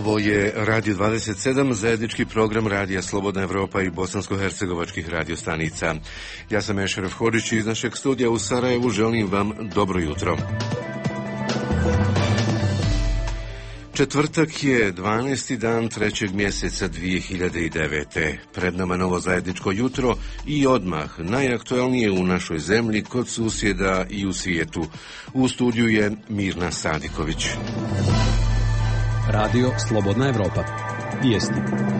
Ovo je Radio 27, zajednički program Radija Slobodna Evropa i bosansko-hercegovačkih radiostanica. Ja sam Ešeref Hodžić iz našeg studija u Sarajevu. Želim vam dobro jutro. Četvrtak je 12. dan 3. mjeseca 2009. Pred nama novo zajedničko jutro i odmah najaktualnije u našoj zemlji, kod susjeda i u svijetu. U studiju je Mirna Sadiković. Radio Slobodna Evropa. Vijesti.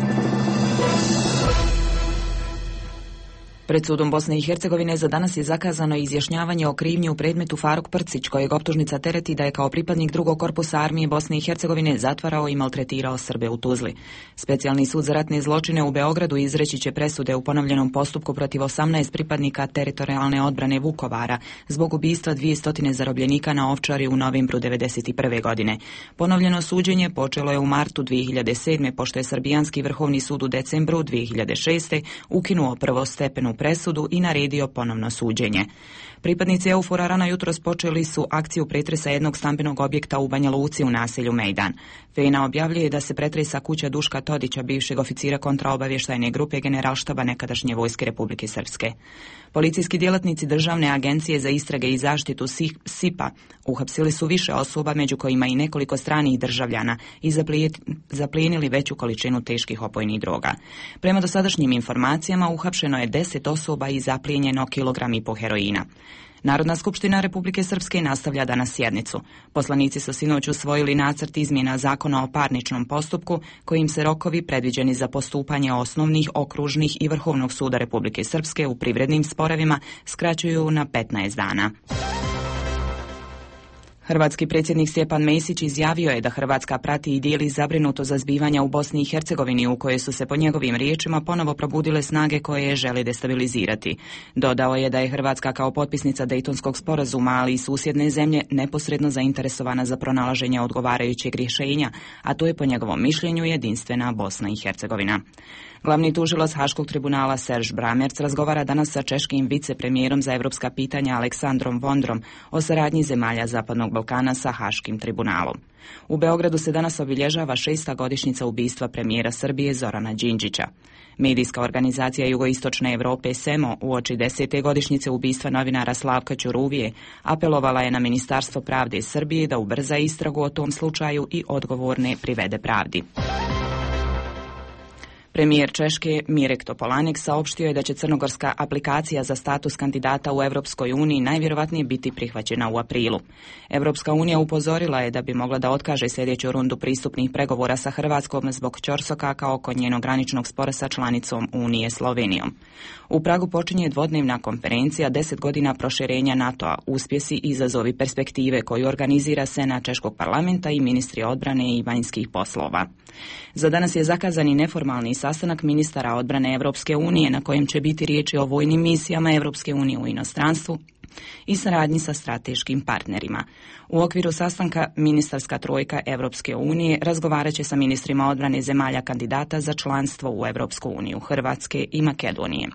Pred sudom Bosne i Hercegovine za danas je zakazano izjašnjavanje o krivnji u predmetu Faruk Prcić, kojeg optužnica tereti da je kao pripadnik drugog korpusa armije Bosne i Hercegovine zatvarao i maltretirao Srbe u Tuzli. Specijalni sud za ratne zločine u Beogradu izreći će presude u ponovljenom postupku protiv 18 pripadnika teritorijalne odbrane Vukovara zbog ubistva 200 zarobljenika na Ovčari u novembru 1991. godine. Ponovljeno suđenje počelo je u martu 2007. pošto je Srbijanski vrhovni sud u decembru 2006. ukinuo prvostepenu presudu i naredio ponovno suđenje. Pripadnici EUFOR-a jutros počeli su akciju pretresa jednog stambenog objekta u Banja Luci u naselju Mejdan. FENA objavljuje da se pretresa kuća Duška Todića, bivšeg oficira kontraobavještajne grupe Generalštaba nekadašnje vojske Republike Srpske. Policijski djelatnici Državne agencije za istrage i zaštitu SIP-a uhapsili su više osoba, među kojima i nekoliko stranih državljana, i zaplijenili veću količinu teških opojnih droga. Prema dosadašnjim informacijama uhapšeno je 10 osoba i zaplijenjeno 1,5 kilograma heroina. Narodna skupština Republike Srpske nastavlja danas sjednicu. Poslanici su sinoć usvojili nacrt izmjena Zakona o parničnom postupku, kojim se rokovi predviđeni za postupanje osnovnih, okružnih i Vrhovnog suda Republike Srpske u privrednim sporovima skraćuju na 15 dana. Hrvatski predsjednik Stjepan Mesić izjavio je da Hrvatska prati i dijeli zabrinuto za zbivanja u Bosni i Hercegovini, u koje su se po njegovim riječima ponovo probudile snage koje je žele destabilizirati. Dodao je da je Hrvatska kao potpisnica Dejtonskog sporazuma, ali i susjedne zemlje, neposredno zainteresovana za pronalaženje odgovarajućeg rješenja, a to je po njegovom mišljenju jedinstvena Bosna i Hercegovina. Glavni tužilac Haškog tribunala Serž Bramerc razgovara danas sa češkim vicepremijerom za evropska pitanja Aleksandrom Vondrom o saradnji zemalja Zapadnog Balkana sa Haškim tribunalom. U Beogradu se danas obilježava 6. godišnjica ubistva premijera Srbije Zorana Đinđića. Medijska organizacija Jugoistočne Europe SEMO uoči 10. godišnjice ubistva novinara Slavka Ćuruvije apelovala je na Ministarstvo pravde Srbije da ubrza istragu o tom slučaju i odgovorne privede pravdi. Premijer Češke Mirek Topolánek saopštio je da će crnogorska aplikacija za status kandidata u Europskoj uniji najvjerovatnije biti prihvaćena u aprilu. Europska unija upozorila je da bi mogla da otkaže sljedeću rundu pristupnih pregovora sa Hrvatskom zbog ćorsokaka oko njenog graničnog spora sa članicom Unije Slovenijom. U Pragu počinje dvodnevna konferencija 10 godina proširenja NATO-a, uspjesi i izazovi perspektive, koju organizira Senat Češkog parlamenta i ministri odbrane i vanjskih poslova. Za danas je zakazani neformalni sastanak ministara odbrane Europske unije, na kojem će biti riječi o vojnim misijama Europske unije u inostranstvu i saradnji sa strateškim partnerima. U okviru sastanka ministarska trojka Europske unije razgovarat će sa ministrima odbrane zemalja kandidata za članstvo u Europsku uniju, Hrvatske i Makedonije.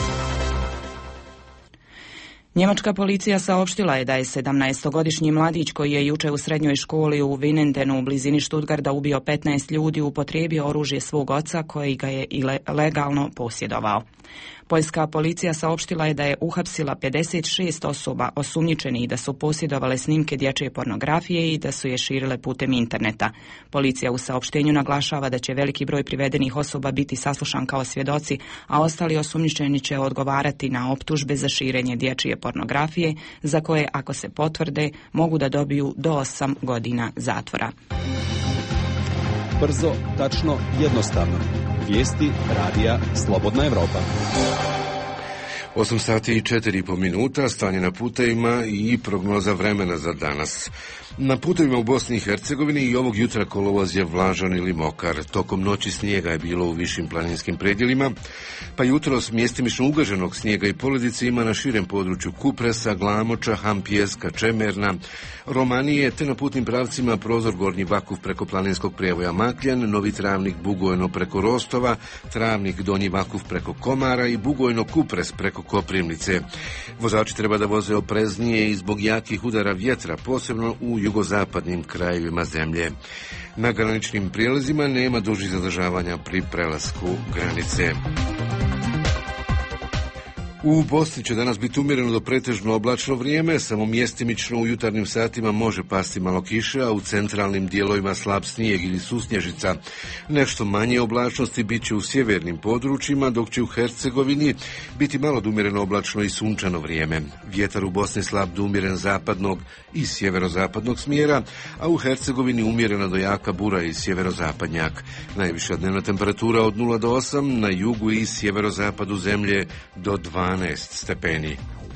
Njemačka policija saopštila je da je 17-godišnji mladić koji je jučer u srednjoj školi u Vinendenu u blizini Stuttgarta ubio 15 ljudi upotrijebio oružje svog oca koji ga je legalno posjedovao. Poljska policija saopštila je da je uhapsila 56 osoba osumnjičenih da su posjedovale snimke dječje pornografije i da su je širile putem interneta. Policija u saopštenju naglašava da će veliki broj privedenih osoba biti saslušan kao svjedoci, a ostali osumnjičeni će odgovarati na optužbe za širenje dječje pornografije, za koje, ako se potvrde, mogu da dobiju do 8 godina zatvora. Brzo, tačno, jednostavno. Vijesti Radija Slobodna Evropa. 8 sati i 4,5 minuta, stanje na putevima i prognoza vremena za danas. Na putevima u Bosni i Hercegovini i ovog jutra kolovoz je vlažan ili mokar. Tokom noći snijega je bilo u višim planinskim predjelima, pa jutros mjestimično ugaženog snijega i poledice ima na širem području Kupresa, Glamoča, Hampijeska, Čemerna, Romanije, te na putnim pravcima Prozor, Gornji Vakuf preko planinskog prijevoja Makljan, Novi Travnik, Bugojno preko Rostova, Travnik, Donji Vakuf preko Komara i Bugojno Kupres preko Koprivnice. Vozači treba da voze opreznije i zbog jakih udara vjetra, posebno u jugozapadnim krajevima zemlje. Na graničnim prijelazima nema dužih zadržavanja pri prelasku granice. U Bosni će danas biti umjereno do pretežno oblačno vrijeme, samo mjestimično u jutarnjim satima može pasti malo kiše, a u centralnim dijelovima slab snijeg ili susnježica. Nešto manje oblačnosti bit će u sjevernim područjima, dok će u Hercegovini biti malo do umjereno oblačno i sunčano vrijeme. Vjetar u Bosni slab do umjeren zapadnog i sjeverozapadnog smjera, a u Hercegovini umjerena do jaka bura i sjeverozapadnjak. Najviša dnevna temperatura od 0 do 8, na jugu i sjeverozapadu zemlje do 12 stepeni.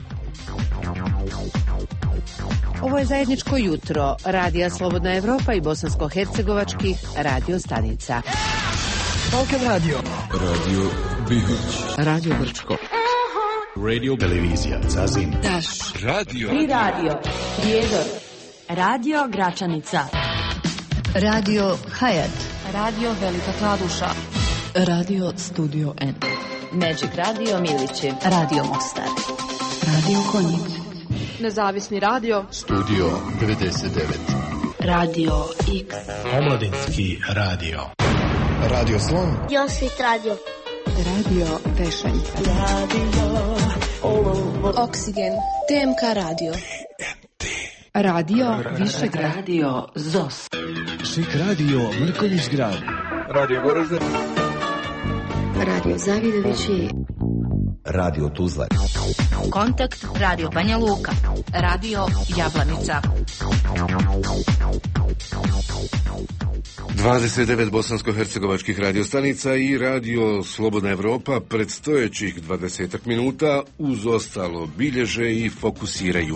Ovo je zajedničko jutro Radija Slobodna Evropa i bosansko-hercegovačkih radio stanica. Balkan Radio. Radio Bihać. Radio Brčko. Radio Televizija Zazin. Daš. Radio. I radio. Prijedor. Radio Gračanica. Radio Hayat. Radio Velika Kladuša. Radio Studio N. Magic Radio Milići. Radio Mostar. Radio Konjic. Nezavisni radio. Studio 99. Radio X. Omladinski radio. Radio Slon. Josvit radio. Radio Tešanj. Radio Oksigen. TMK radio. Radio Višegrad. Radio ZOS. Šik radio Mrkonjić grad. Radio Goražde. Radio Zavidovići. Radio Tuzla. Kontakt Radio Banja Luka. Radio Jablanica. 29 bosansko-hercegovačkih radiostanica i radio Slobodna Evropa predstojećih 20 minuta uz ostalo bilježe i fokusiraju.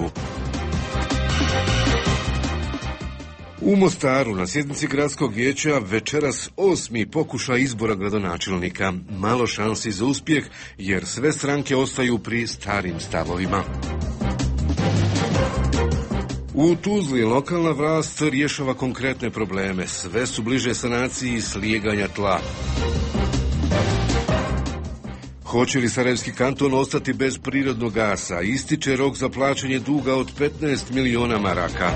U Mostaru na sjednici gradskog vijeća večeras 8. pokušaj izbora gradonačelnika. Malo šansi za uspjeh jer sve stranke ostaju pri starim stavovima. U Tuzli lokalna vlast rješava konkretne probleme. Sve su bliže sanaciji slijeganja tla. Hoće li Sarajevski kanton ostati bez prirodnog gasa? Ističe rok za plaćanje duga od 15 miliona maraka.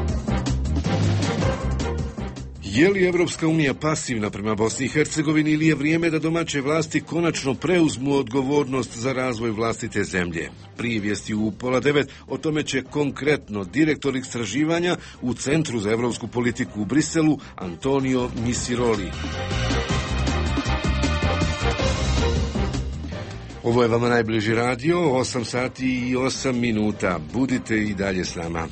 Je li Evropska unija pasivna prema Bosni i Hercegovini ili je vrijeme da domaće vlasti konačno preuzmu odgovornost za razvoj vlastite zemlje? Prije vijesti u 8:30 o tome će konkretno direktor istraživanja u Centru za evropsku politiku u Briselu Antonio Misiroli. Ovo je vama najbliži radio, 8 sati i 8 minuta. Budite i dalje s nama.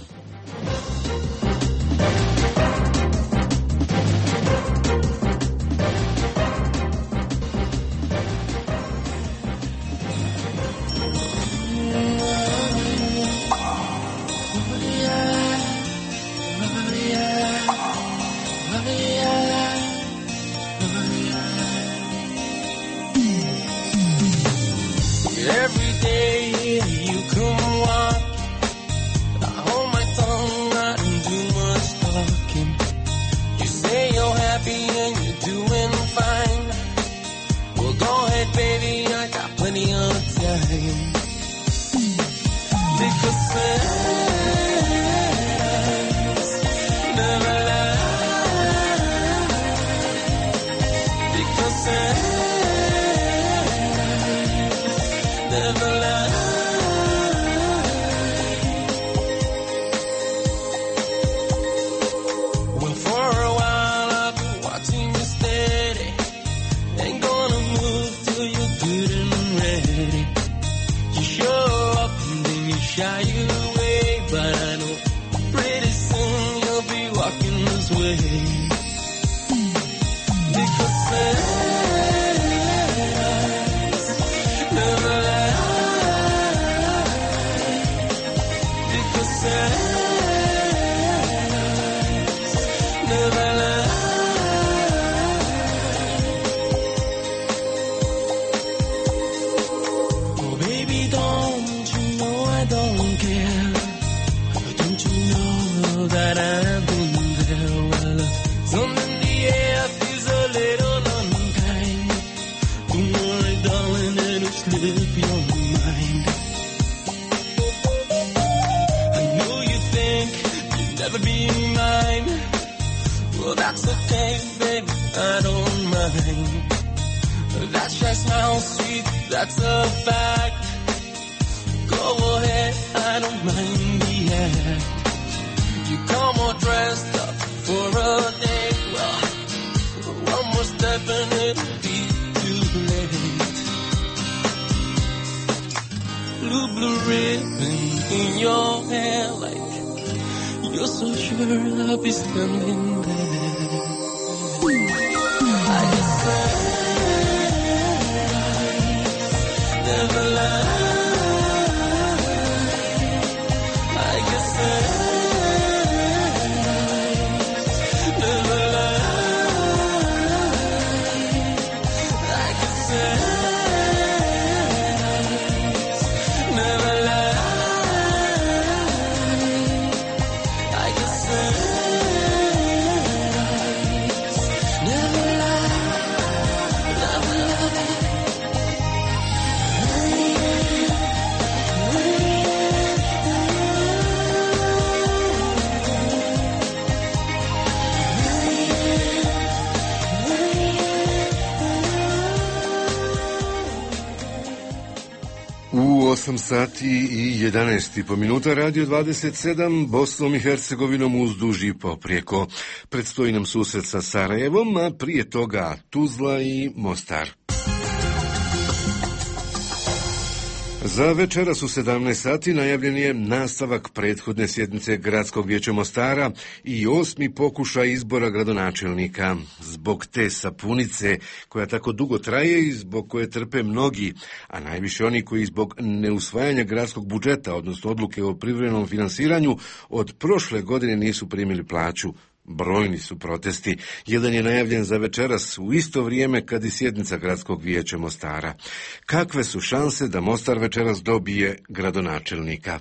Don't you know I don't care? that smells sweet, that's a fact. Go ahead, I don't mind the act. You come all dressed up for a date, well, one more step and it'll be too late. Blue ribbon in your hair, like you're so sure I'll be standing there. I just said, never lie. U 8 sati i 11 minuta, Radio 27, Bosnom i Hercegovinom uzduž i poprijeko. Predstoji nam susret sa Sarajevom, a prije toga Tuzla i Mostar. Za večeras u 17 sati najavljen je nastavak prethodne sjednice Gradskog vijeća Mostara i 8. pokušaj izbora gradonačelnika. Zbog te sapunice koja tako dugo traje i zbog koje trpe mnogi, a najviše oni koji zbog neusvajanja gradskog budžeta, odnosno odluke o privremenom finansiranju, od prošle godine nisu primili plaću. Brojni su protesti. Jedan je najavljen za večeras u isto vrijeme kad i sjednica Gradskog vijeća Mostara. Kakve su šanse da Mostar večeras dobije gradonačelnika?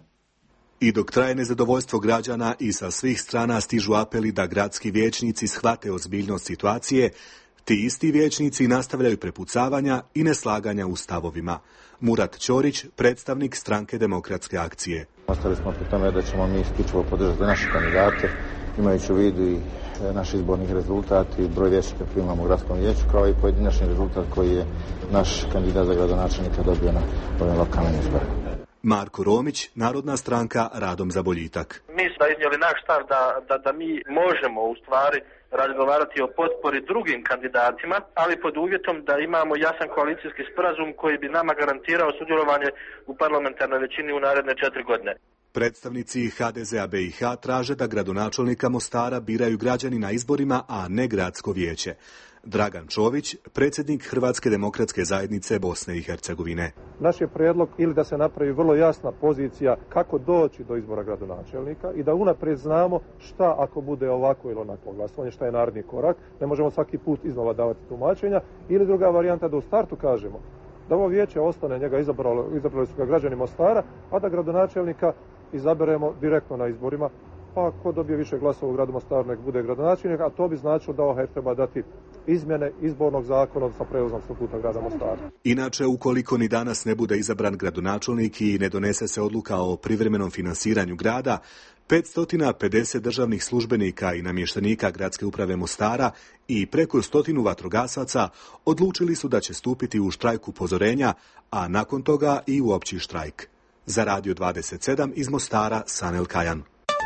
I dok traje nezadovoljstvo građana i sa svih strana stižu apeli da gradski vijećnici shvate ozbiljnost situacije, ti isti vijećnici nastavljaju prepucavanja i neslaganja u stavovima. Murat Ćorić, predstavnik Stranke demokratske akcije. Ostali smo pri tome da ćemo mi isključivo podržati naše kandidate, imajući u vidu i naš izborni rezultat i broj vijećnika koji imamo u gradskom vijeću, kao i pojedinačni rezultat koji je naš kandidat za gradonačelnika dobio na ovim lokalnim izborima. Marko Romić, Narodna stranka Radom za boljitak. Mi smo iznijeli naš stav da mi možemo u stvari razgovarati o potpori drugim kandidatima, ali pod uvjetom da imamo jasan koalicijski sporazum koji bi nama garantirao sudjelovanje u parlamentarnoj većini u naredne 4 godine. Predstavnici HDZ-a BiH traže da gradonačelnika Mostara biraju građani na izborima, a ne gradsko vijeće. Dragan Čović, predsjednik Hrvatske demokratske zajednice Bosne i Hercegovine. Naš je prijedlog ili da se napravi vrlo jasna pozicija kako doći do izbora gradonačelnika i da unaprijed znamo šta ako bude ovako ili onako glasovanje, šta je naredni korak. Ne možemo svaki put iznova davati tumačenja. Ili druga varijanta da u startu kažemo da ovo vijeće ostane, njega izabrali su ga građani Mostara, a da gradonačelnika izaberemo direktno na izborima. Pa ko dobije više glasova u gradu Mostaru nek bude gradonačelnik, a to bi značilo da OHR treba dati izmjene izbornog zakona, odnosno preuzam statuta grada Mostara. Inače, ukoliko ni danas ne bude izabran gradonačelnik i ne donese se odluka o privremenom finansiranju grada, 550 državnih službenika i namještenika gradske uprave Mostara i preko 100 vatrogasaca odlučili su da će stupiti u štrajk upozorenja, a nakon toga i u opći štrajk. Za Radio 27 iz Mostara, Sanel Kajan.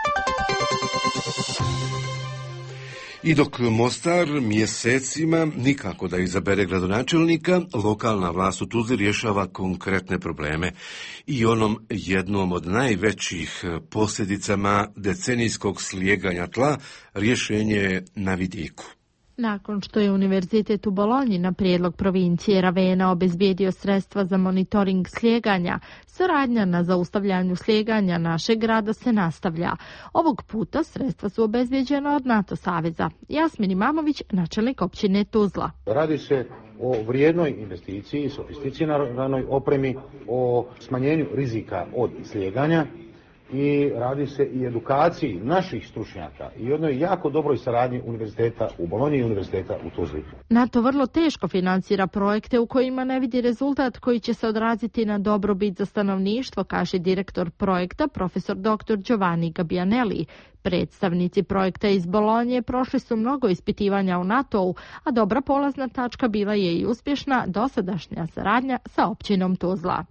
I dok Mostar mjesecima nikako da izabere gradonačelnika, lokalna vlast u Tuzli rješava konkretne probleme i onom jednom od najvećih posljedicama decenijskog slijeganja tla rješenje je na vidiku. Nakon što je Univerzitet u Bolonji na prijedlog provincije Ravena obezbijedio sredstva za monitoring slijeganja, suradnja na zaustavljanju slijeganja našeg grada se nastavlja. Ovog puta sredstva su obezbijeđena od NATO saveza. Jasmin Imamović, načelnik općine Tuzla. Radi se o vrijednoj investiciji, sofisticiranoj opremi, o smanjenju rizika od slijeganja i radi se i edukaciji naših stručnjaka i jednoj jako dobroj saradnji univerziteta u Bolonji i univerziteta u Tuzli. NATO vrlo teško financira projekte u kojima ne vidi rezultat koji će se odraziti na dobrobit za stanovništvo, kaže direktor projekta profesor dr. Giovanni Gabbianelli. Predstavnici projekta iz Bolonje prošli su mnogo ispitivanja u NATO-u, a dobra polazna tačka bila je i uspješna dosadašnja saradnja sa općinom Tuzla.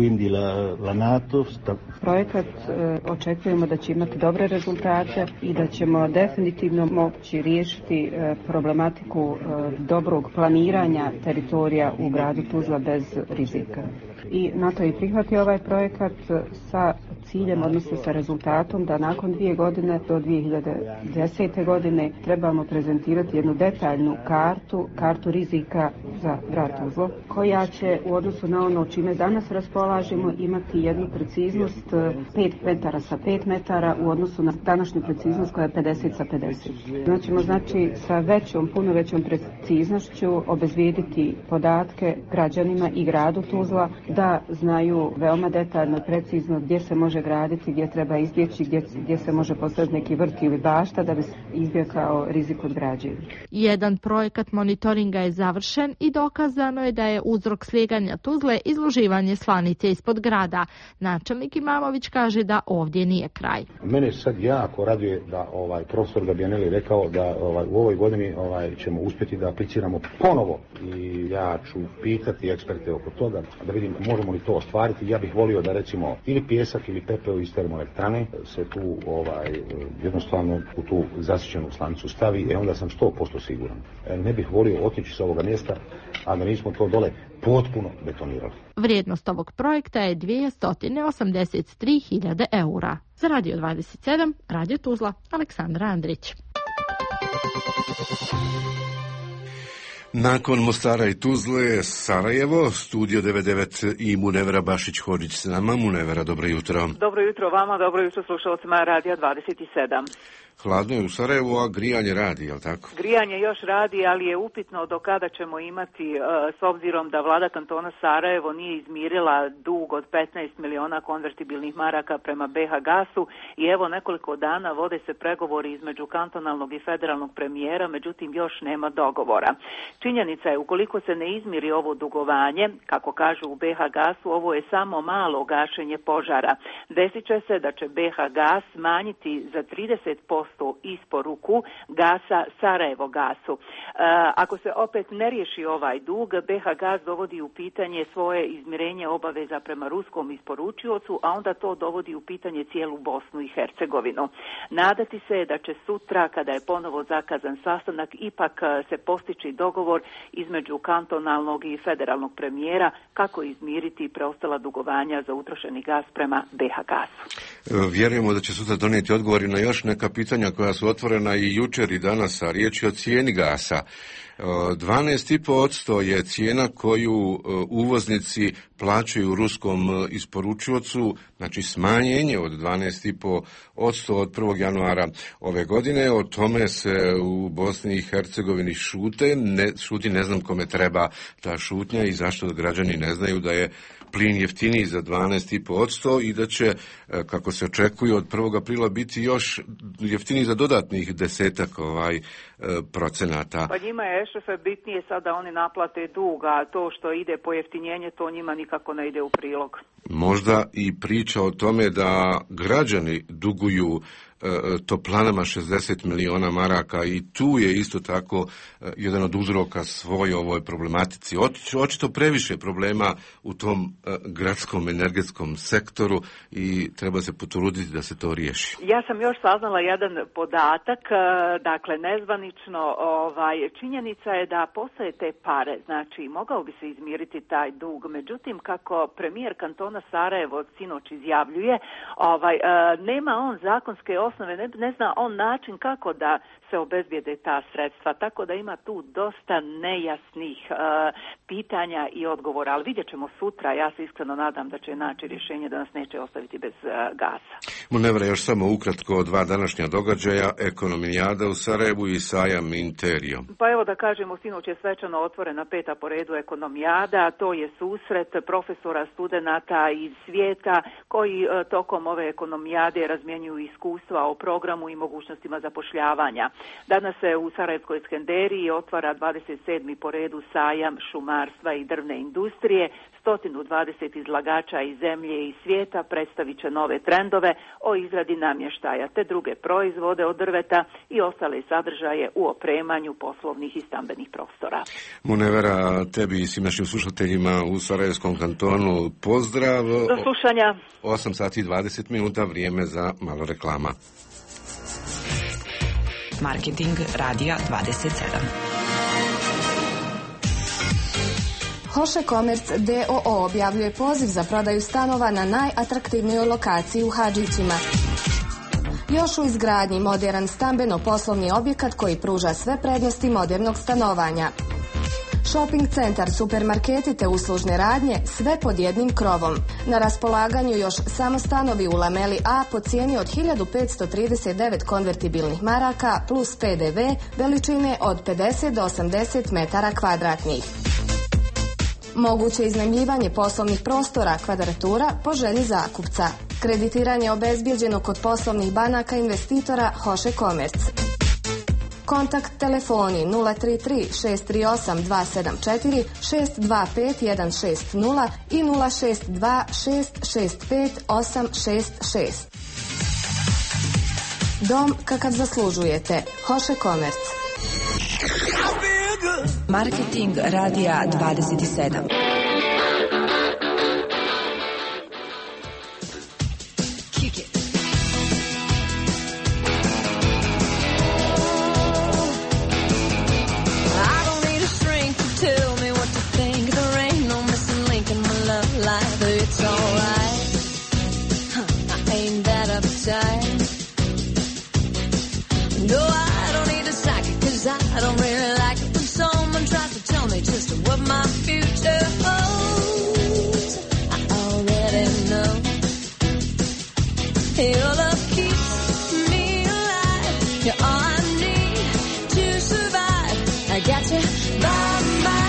Projekat očekujemo da će imati dobre rezultate i da ćemo definitivno moći riješiti problematiku dobrog planiranja teritorija u gradu Tuzla bez rizika. I NATO je prihvatio ovaj projekat sa ciljem, odnosno sa rezultatom da nakon 2 godine do 2010. godine trebamo prezentirati jednu detaljnu kartu rizika za grad Tuzlo, koja će u odnosu na ono čime danas raspolažemo imati jednu preciznost 5 metara sa 5 metara u odnosu na današnju preciznost koja je 50 sa 50. Znači sa puno većom preciznošću obezvijediti podatke građanima i gradu Tuzla da znaju veoma detaljno i precizno gdje se može graditi, gdje treba izbjeći, gdje se može postaviti neki vrt ili bašta da bi se izbjegao rizik od građenja. Jedan projekat monitoringa je završen i dokazano je da je uzrok slijeganja Tuzle izloživanje slanice ispod grada. Načelnik Imamović kaže da ovdje nije kraj. Mene sad jako raduje da profesor Gabbianelli rekao da u ovoj godini ćemo uspjeti da apliciramo ponovo i ja ću pitati eksperte oko toga da vidim možemo li to ostvariti. Ja bih volio da recimo ili pijesak ili pepeo iz termoelektrane se tu jednostavno u tu zasićenu slanicu stavi, onda sam 100% siguran. Ne bih volio otići sa ovoga mjesta, a da nismo to dole potpuno betonirali. Vrijednost ovog projekta je 283.000 eura. Za Radio 27, Radio Tuzla, Aleksandra Andrić. Nakon Mostara i Tuzle, Sarajevo, Studio 99 i Munevera Bašić-Hodžić s nama. Munevera, dobro jutro. Dobro jutro vama, dobro jutro slušalcima Radija 27. Hladno je u Sarajevu, a grijanje radi, jel tako? Grijanje još radi, ali je upitno do kada ćemo imati, s obzirom da vlada kantona Sarajevo nije izmirila dug od 15 miliona konvertibilnih maraka prema BH Gasu i evo nekoliko dana vode se pregovori između kantonalnog i federalnog premijera, međutim još nema dogovora. Činjenica je, ukoliko se ne izmiri ovo dugovanje, kako kažu u BH Gasu, ovo je samo malo gašenje požara. Desit će se da će BH Gas smanjiti za 30% isporuku gasa Sarajevo Gasu. Ako se opet ne riješi ovaj dug, BH Gas dovodi u pitanje svoje izmirenje obaveza prema ruskom isporučiocu, a onda to dovodi u pitanje cijelu Bosnu i Hercegovinu. Nadati se da će sutra, kada je ponovo zakazan sastanak, ipak se postići dogovor između kantonalnog i federalnog premijera kako izmiriti preostala dugovanja za utrošeni gas prema BH Gasu. Vjerujemo da će sutra donijeti odgovori na još neka pitanja koja su otvorena i jučer i danas, a riječ je o cijeni gasa. 12,5% je cijena koju uvoznici plaćaju ruskom isporučiocu, znači smanjenje od 12,5% od 1. januara ove godine. O tome se u Bosni i Hercegovini šuti, ne znam kome treba ta šutnja i zašto građani ne znaju da je plin jeftiniji za 12,5% i da će, kako se očekuje, od 1. aprila biti još jeftiniji za dodatnih 10% procenata. Pa njima je šefe bitnije sad da oni naplate dug, a to što ide pojeftinjenje, to njima nikako ne ide u prilog. Možda i priča o tome da građani duguju toplanama 60 miliona maraka i tu je isto tako jedan od uzroka svoj ovoj problematici. Očito previše problema u tom gradskom energetskom sektoru i treba se potruditi da se to riješi. Ja sam još saznala jedan podatak, dakle nezvanično, činjenica je da postoje te pare, znači mogao bi se izmiriti taj dug, međutim kako premijer kantona Sarajevo sinoć izjavljuje, nema on zakonske osnove osnove, ne zna on način kako da se obezbijede ta sredstva, tako da ima tu dosta nejasnih pitanja i odgovora, ali vidjet ćemo sutra, ja se iskreno nadam da će naći rješenje da nas neće ostaviti bez gasa. Munevra, još samo ukratko 2 današnja događaja, Ekonomijada u Sarajevu i sajam Interio. Pa evo da kažemo, sinoć je svečano otvorena 5. po redu Ekonomijada, to je susret profesora, studenata iz svijeta koji tokom ove Ekonomijade razmjenjuju iskustva o programu i mogućnostima zapošljavanja. Danas se u Sarajevskoj Skenderiji otvara 27. po redu sajam šumarstva i drvne industrije. 120 izlagača iz zemlje i svijeta predstavit će nove trendove o izradi namještaja te druge proizvode od drveta i ostale sadržaje u opremanju poslovnih i stambenih prostora. Munevera, tebi i svim našim slušateljima u Sarajevskom kantonu pozdrav. Do slušanja. 8 sati i 20 minuta, vrijeme za malo reklama. Marketing Radija 27. Hoše Komerc d.o.o. objavljuje poziv za prodaju stanova na najatraktivnijoj lokaciji u Hadžićima. Još u izgradnji moderan stambeno-poslovni objekat koji pruža sve prednosti modernog stanovanja. Shopping centar, supermarketi te uslužne radnje, sve pod jednim krovom. Na raspolaganju još samo stanovi u Lameli A po cijeni od 1539 konvertibilnih maraka plus PDV veličine od 50 do 80 metara kvadratnih. Moguće iznajmljivanje poslovnih prostora, kvadratura po želji zakupca. Kreditiranje obezbijeđeno kod poslovnih banaka investitora Hoše Komerc. Kontakt telefoni 033 638 274 625 160 i 062 665 866. Dom kakav zaslužujete. Hoše Komerc. Marketing Radija 27. Just what my future holds, I already know. Your love keeps me alive. You're all I need to survive. I got you by my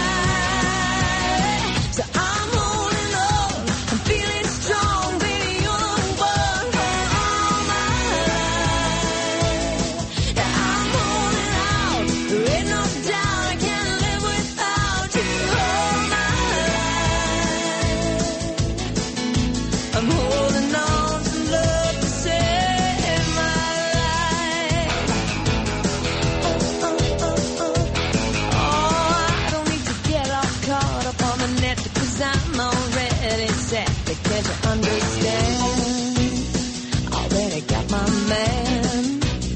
side, so I'm holding on. I'm feeling strong, baby. You're the one for all my life. Yeah, I'm holding out. There ain't no doubt I can't. I'm holding on to love to save my life. Oh, I don't need to get all caught up on the net, because I'm already set. Because you understand, already got my man.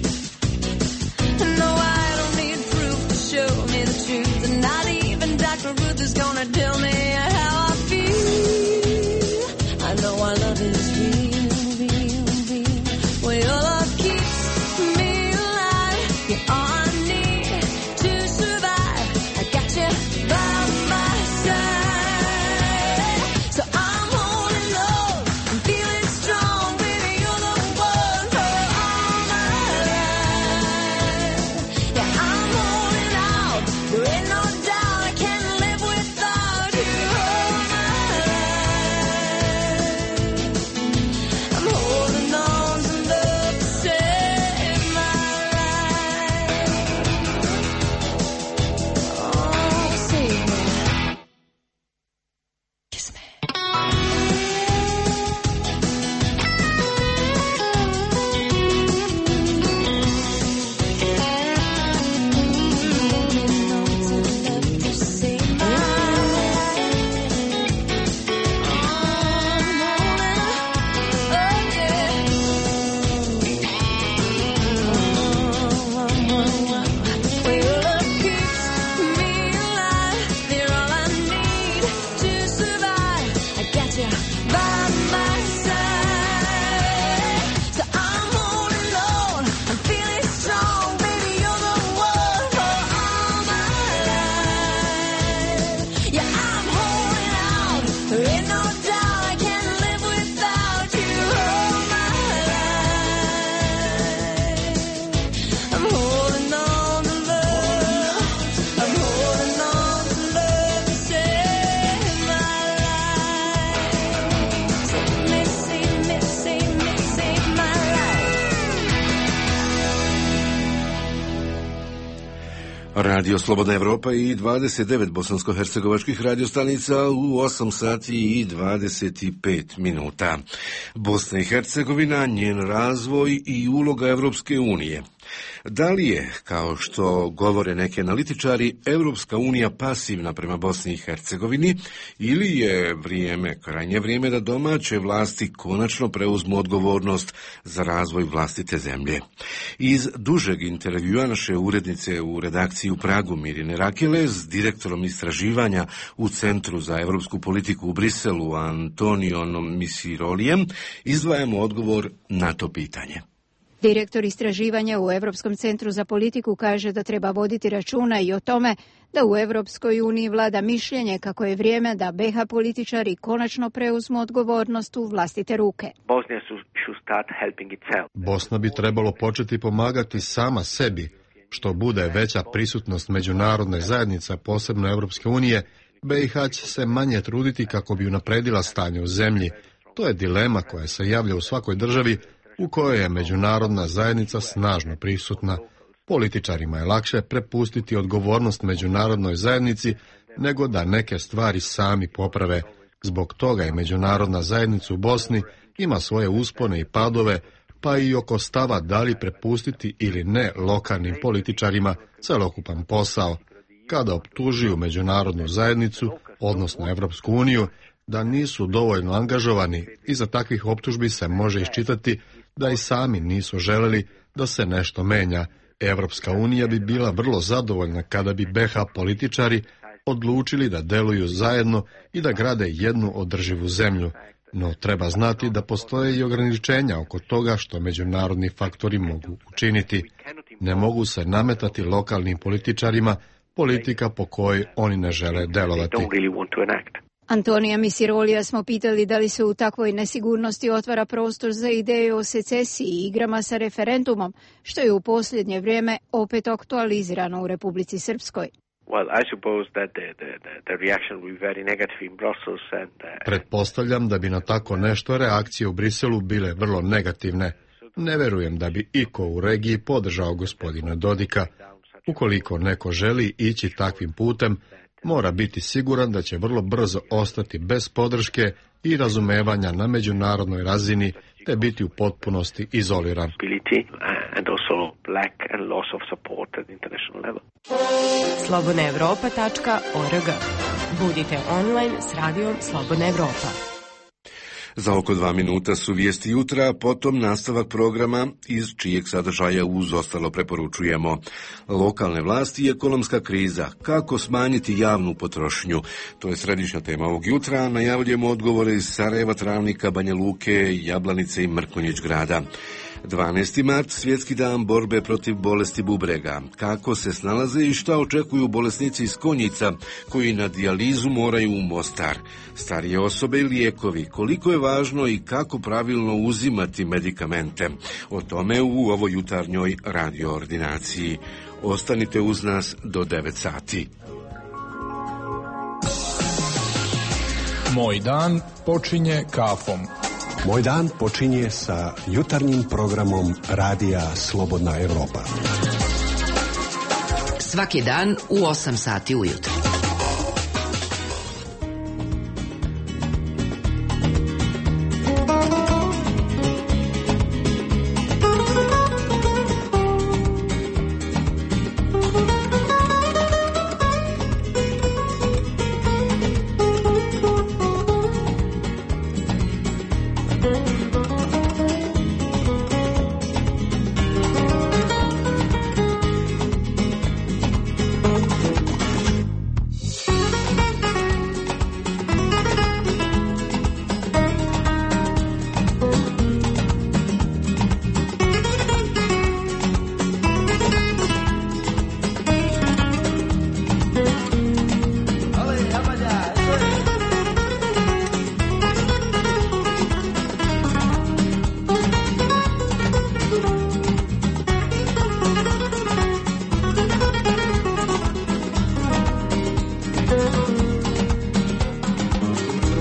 No, I don't need proof to show me the truth, and not even Dr. Ruth is gonna tell me how I feel. I know our love is real, real, real. Well, your love keeps me alive. You're all I need to survive. I got you by my side, so I'm holding on. I'm feeling strong, baby. You're the one for all my life. Yeah, I'm holding out. There ain't no doubt I can't live without you. Holding on to love to save my life. Oh, save me. Kiss me. Holding on to love to save my life. By my side, so I'm holding Radio Slobodna Evropa i 29 bosansko-hercegovačkih radiostanica u 8 sati i 25 minuta. Bosna i Hercegovina, njen razvoj i uloga Evropske unije. Da li je, kao što govore neki analitičari, Evropska unija pasivna prema Bosni i Hercegovini ili je krajnje vrijeme da domaće vlasti konačno preuzmu odgovornost za razvoj vlastite zemlje? Iz dužeg intervjua naše urednice u redakciji u Pragu Mirine Rakele s direktorom istraživanja u Centru za evropsku politiku u Briselu Antonijom Misirolijem izdvajamo odgovor na to pitanje. Direktor istraživanja u Europskom centru za politiku kaže da treba voditi računa i o tome da u Europskoj uniji vlada mišljenje kako je vrijeme da BiH političari konačno preuzmu odgovornost u vlastite ruke. Bosna bi trebalo početi pomagati sama sebi. Što bude veća prisutnost međunarodne zajednice, posebno Europske unije, BiH će se manje truditi kako bi unapredila stanje u zemlji. To je dilema koja se javlja u svakoj državi u kojoj je međunarodna zajednica snažno prisutna. Političarima je lakše prepustiti odgovornost međunarodnoj zajednici nego da neke stvari sami poprave. Zbog toga je međunarodna zajednica u Bosni ima svoje uspone i padove, pa i oko stava da li prepustiti ili ne lokalnim političarima celokupan posao. Kada optužuju međunarodnu zajednicu, odnosno Evropsku uniju, da nisu dovoljno angažovani, iza takvih optužbi se može iščitati da i sami nisu želeli da se nešto menja. Evropska unija bi bila vrlo zadovoljna kada bi BiH političari odlučili da deluju zajedno i da grade jednu održivu zemlju. No treba znati da postoje i ograničenja oko toga što međunarodni faktori mogu učiniti. Ne mogu se nametati lokalnim političarima politika po kojoj oni ne žele delovati. Antonija Misirolija smo pitali da li se u takvoj nesigurnosti otvara prostor za ideje o secesiji i igrama sa referendumom, što je u posljednje vrijeme opet aktualizirano u Republici Srpskoj. Pretpostavljam da bi na tako nešto reakcije u Briselu bile vrlo negativne. Ne verujem da bi iko u regiji podržao gospodina Dodika. Ukoliko neko želi ići takvim putem, mora biti siguran da će vrlo brzo ostati bez podrške i razumevanja na međunarodnoj razini te biti u potpunosti izoliran. slobodnaevropa.org. Budite online s radijom Slobodna Evropa. Za oko 2 minuta su vijesti jutra, potom nastavak programa iz čijeg sadržaja uz ostalo preporučujemo. Lokalne vlasti i ekonomska kriza. Kako smanjiti javnu potrošnju? To je središnja tema ovog jutra. Najavljujemo odgovore iz Sarajeva, Travnika, Banja Luke, Jablanice i Mrkonjić grada. 12. mart, svjetski dan borbe protiv bolesti bubrega. Kako se snalaze i šta očekuju bolesnici iz Konjica koji na dijalizu moraju u Mostar? Starije osobe i lijekovi. Koliko je važno i kako pravilno uzimati medikamente? O tome u ovoj jutarnjoj radio ordinaciji. Ostanite uz nas do 9 sati. Moj dan počinje kafom. Moj dan počinje sa jutarnjim programom Radija Slobodna Evropa. Svaki dan u 8 sati ujutro.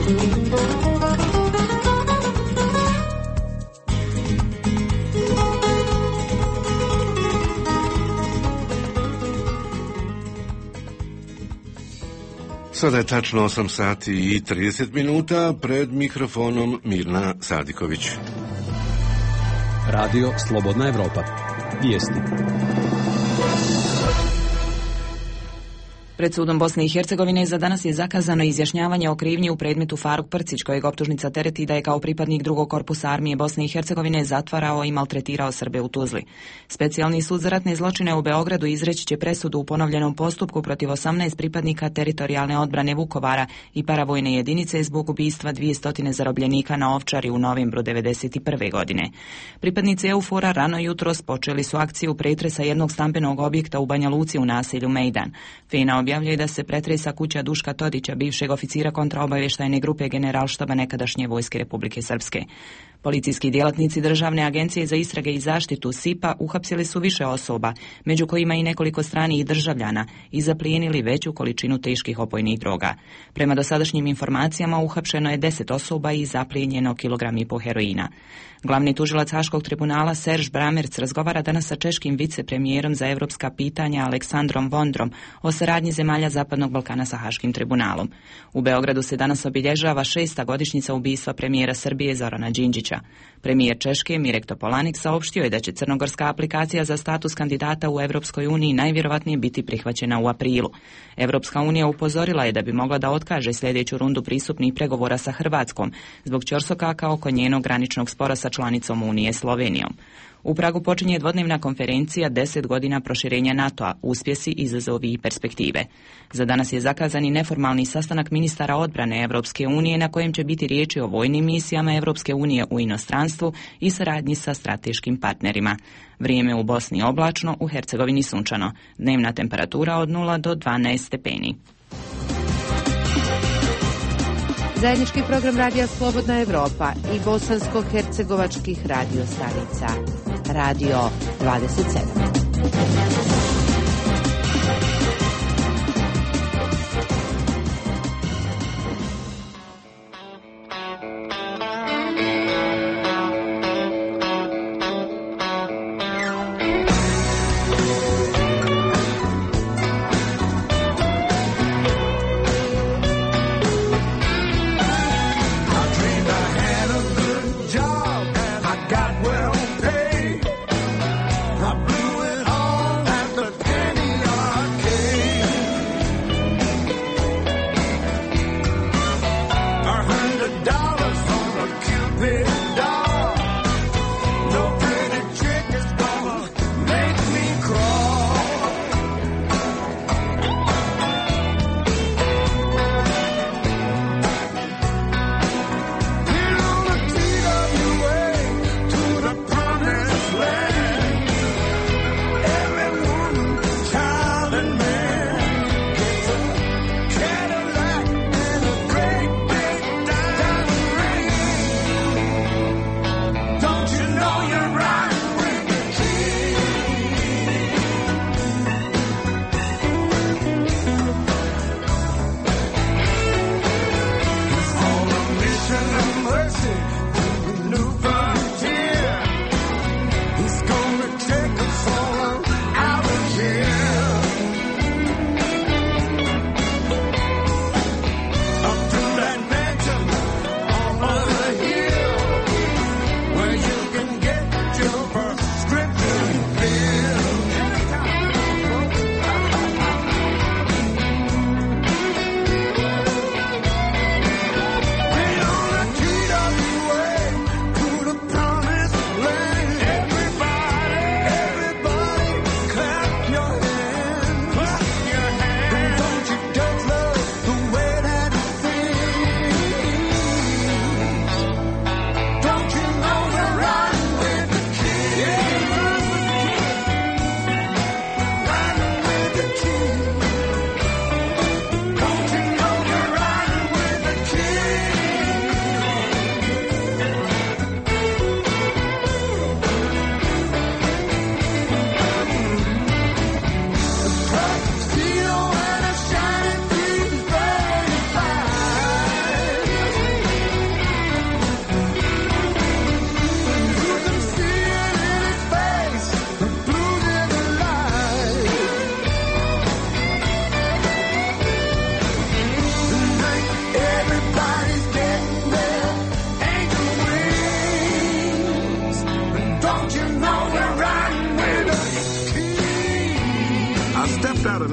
Sada je tačno 8 sati i 30 minuta, pred mikrofonom Mirna Sadiković. Radio Slobodna Evropa. Vijesti. Pred sudom Bosne i Hercegovine za danas je zakazano izjašnjavanje o krivnji u predmetu Faruk Prcić, kojeg optužnica tereti da je kao pripadnik drugog korpusa armije Bosne i Hercegovine zatvarao i maltretirao Srbe u Tuzli. Specijalni sud za ratne zločine u Beogradu izreći će presudu u ponovljenom postupku protiv 18 pripadnika teritorijalne odbrane Vukovara i paravojne jedinice zbog ubistva 200 zarobljenika na Ovčari u novembru 1991. godine. Pripadnici EUFOR-a rano jutros počeli su akciju pretresa jednog stambenog objekta u Banja Luci u naselju Mejdan. FENA objavljuje da se pretresa kuća Duška Todića, bivšeg oficira kontraobavještajne grupe Generalštaba nekadašnje Vojske Republike Srpske. Policijski djelatnici Državne agencije za istrage i zaštitu SIP-a uhapsili su više osoba, među kojima i nekoliko stranih državljana, i zaplijenili veću količinu teških opojnih droga. Prema dosadašnjim informacijama uhapšeno je 10 osoba i zaplijenjeno kilogrami po heroina. Glavni tužilac Haškog tribunala Serž Bramerc razgovara danas sa češkim vicepremijerom za evropska pitanja Aleksandrom Vondrom o saradnji zemalja Zapadnog Balkana sa Haškim tribunalom. U Beogradu se danas obilježava 6. godišnjica ubistva premijera Srbije Zorana Đinđića. Premijer Češke Mirek Topolanik saopštio je da će crnogorska aplikacija za status kandidata u Evropskoj uniji najvjerovatnije biti prihvaćena u aprilu. Evropska unija upozorila je da bi mogla da otkaže sljedeću rundu pristupnih pregovora sa Hrvatskom zbog ćorsokaka oko njenog graničnog spora sa članicom Unije Slovenijom. U Pragu počinje dvodnevna konferencija 10 godina proširenja NATO-a, uspjesi, izazovi i perspektive. Za danas je zakazan i neformalni sastanak ministara odbrane Evropske unije na kojem će biti riječi o vojnim misijama Evropske unije u inostranstvu i saradnji sa strateškim partnerima. Vrijeme u Bosni oblačno, u Hercegovini sunčano. Dnevna temperatura od 0 do 12 stepeni. Zajednički program Radija Slobodna Evropa i bosansko-hercegovačkih radio stanica. Radio 27. Got well paid. I blew it all.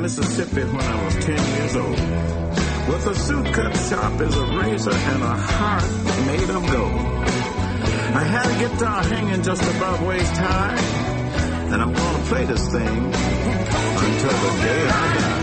Mississippi when I was 10 years old. With a suit cut sharp as a razor and a heart made of gold. I had a guitar hanging just above waist high, and I'm gonna play this thing until the day I die.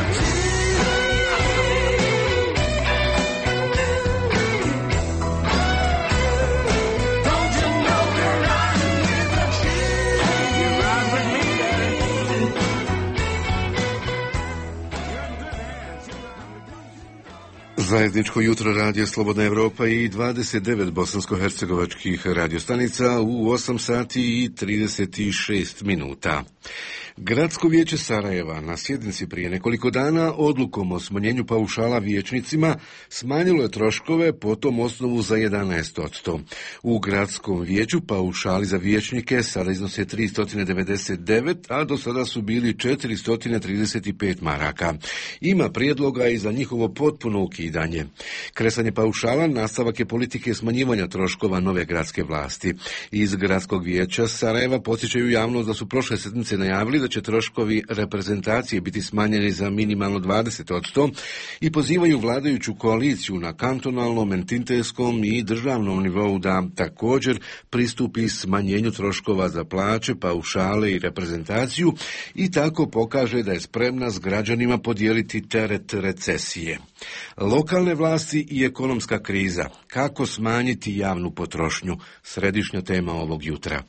Zajedničko jutro radija Slobodna Evropa i 29 bosansko-hercegovačkih radiostanica u 8 sati i 36 minuta. Gradsko vijeće Sarajeva na sjednici prije nekoliko dana odlukom o smanjenju paušala vijećnicima smanjilo je troškove po tom osnovu za 11%. U gradskom vijeću paušali za vijećnike sada iznose 399, a do sada su bili 435 maraka. Ima prijedloga i za njihovo potpuno ukidanje. Kresanje paušala nastavak je politike smanjivanja troškova nove gradske vlasti. Iz gradskog vijeća Sarajeva podsjećaju javnost da su prošle sedmice najavili da će troškovi reprezentacije biti smanjeni za minimalno 20% i pozivaju vladajuću koaliciju na kantonalnom, entitetskom i državnom nivou da također pristupi smanjenju troškova za plaće, paušale i reprezentaciju i tako pokaže da je spremna s građanima podijeliti teret recesije. Lokalne vlasti i ekonomska kriza. Kako smanjiti javnu potrošnju? Središnja tema ovog jutra.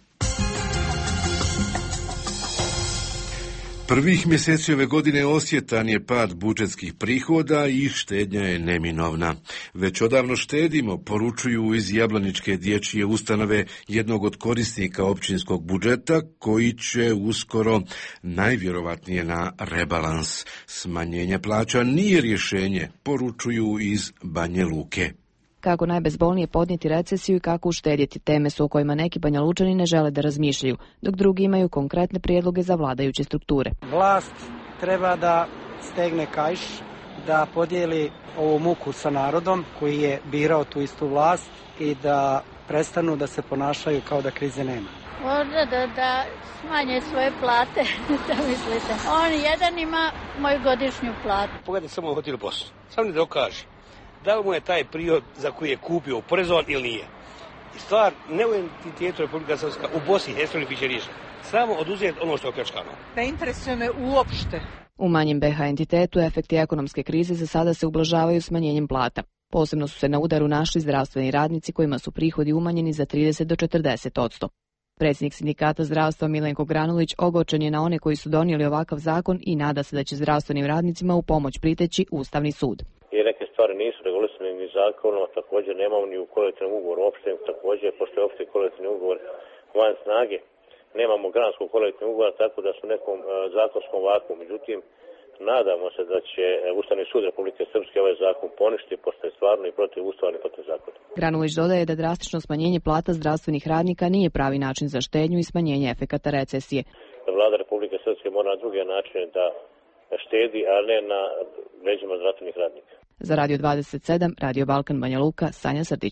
Prvih mjeseci ove godine osjetan je pad budžetskih prihoda i štednja je neminovna. Već odavno štedimo, poručuju iz Jablaničke dječje ustanove jednog od korisnika općinskog budžeta, koji će uskoro najvjerovatnije na rebalans. Smanjenje plaća nije rješenje, poručuju iz Banje Luke. Kako najbezbolnije podnijeti recesiju i kako uštedjeti, teme su o kojima neki Banjalučani ne žele da razmišljaju, dok drugi imaju konkretne prijedloge za vladajuće strukture. Vlast treba da stegne kaiš, da podijeli ovu muku sa narodom koji je birao tu istu vlast i da prestanu da se ponašaju kao da krize nema. Možda da smanje svoje plate, da mislite. On jedan ima moju godišnju platu. Pogledaj samo u hotelu Bosnu, samo ne dokaže. Da li mu je taj prihod za koji je kupio oporezovan ili nije? I stvar ne u entitetu Republika Srpska, u Bosni i Hercegovini biće riješeno. Samo oduzeti ono što je opljačkano. Ne interesuje me uopšte. U manjem BH entitetu efekti ekonomske krize za sada se ublažavaju smanjenjem plata. Posebno su se na udaru našli zdravstveni radnici kojima su prihodi umanjeni za 30 do 40%. Predsjednik sindikata zdravstva Milenko Granulić ogorčen je na one koji su donijeli ovakav zakon i nada se da će zdravstvenim radnicima u pomoć priteći Ustavni sud. I neke stvari nisu regulisane ni zakonom, također nemamo ni u kolektivnom ugovoru opštem, također pošto je opšti kolektivni ugovor van snage, nemamo granskog kolektivnog ugovora, tako da su u nekom zakonskom vakuumu. Međutim, nadamo se da će Ustavni sud Republike Srpske ovaj zakon poništiti, pošto je stvarno i protiv Ustava i protiv zakona. Granulić dodaje da drastično smanjenje plata zdravstvenih radnika nije pravi način za štednju i smanjenje efekata recesije. Vlada Republike Srpske mora na druge načine da štedi, a ne na leđima zdravstvenih radnika. Za Radio 27, Radio Balkan Banja Luka, Sanja Srdić.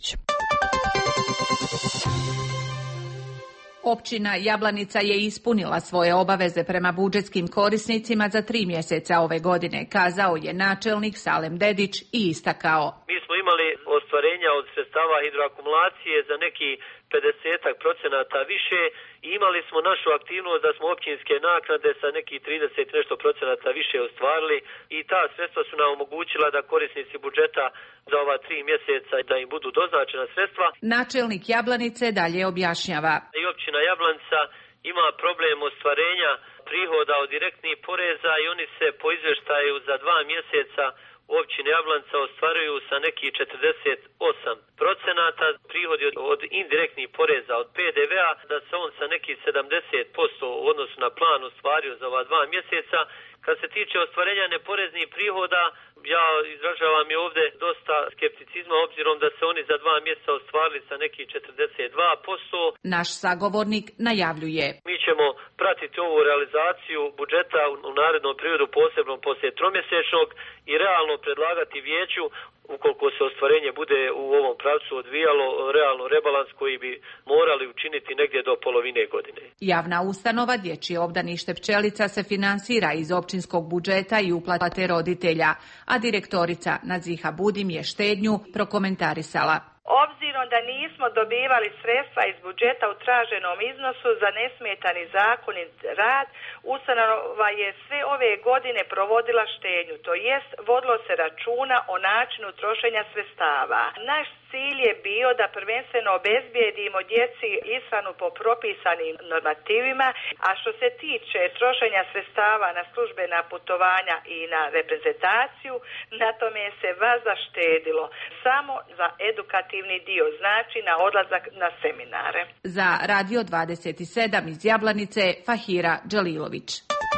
Općina Jablanica je ispunila svoje obaveze prema budžetskim korisnicima za 3 mjeseca ove godine, kazao je načelnik Salem Dedić i istakao. Mi smo imali ostvarenja od sredstava hidroakumulacije za neki 50% više i imali smo našu aktivnost da smo općinske naknade sa nekih 30 nešto procenata više ostvarili i ta sredstva su nam omogućila da korisnici budžeta za ova 3 mjeseca da im budu doznačena sredstva. Načelnik Jablanice dalje objašnjava. I općina Jablanica ima problem ostvarenja prihoda od direktnih poreza i oni se po izvještaju za 2 mjeseca u općini Jablanca ostvaruju sa nekih 48%, prihodi od indirektnih poreza od PDV-a, da se on sa nekih 70% u odnosu na plan ostvario za ova 2 mjeseca. Kad se tiče ostvarenja neporeznih prihoda, ja izražavam i ovdje dosta skepticizma obzirom da se oni za 2 mjeseca ostvarili sa nekih 42%. Naš sagovornik najavljuje. Mi ćemo pratiti ovu realizaciju budžeta u narednom periodu, posebno poslije tromjesečnog, i realno predlagati vijeću ukoliko se ostvarenje bude u ovom pravcu odvijalo, realno rebalans koji bi morali učiniti negdje do polovine godine. Javna ustanova Dječje obdanište Pčelica se finansira iz općinskog budžeta i uplate roditelja, a direktorica Naziha Budim je štednju prokomentarisala. Obzirom da nismo dobivali sredstva iz budžeta u traženom iznosu za nesmetani zakonit rad, ustanova je sve ove godine provodila štednju, to jest vodilo se računa o načinu trošenja sredstava. Naš cilj je bio da prvenstveno obezbijedimo djeci ishranu po propisanim normativima, a što se tiče trošenja sredstava na službena putovanja i na reprezentaciju, na tome se zaštedilo samo za edukativni dio, znači na odlazak na seminare. Za Radio 27 iz Jablanice, Fahira Đalilović.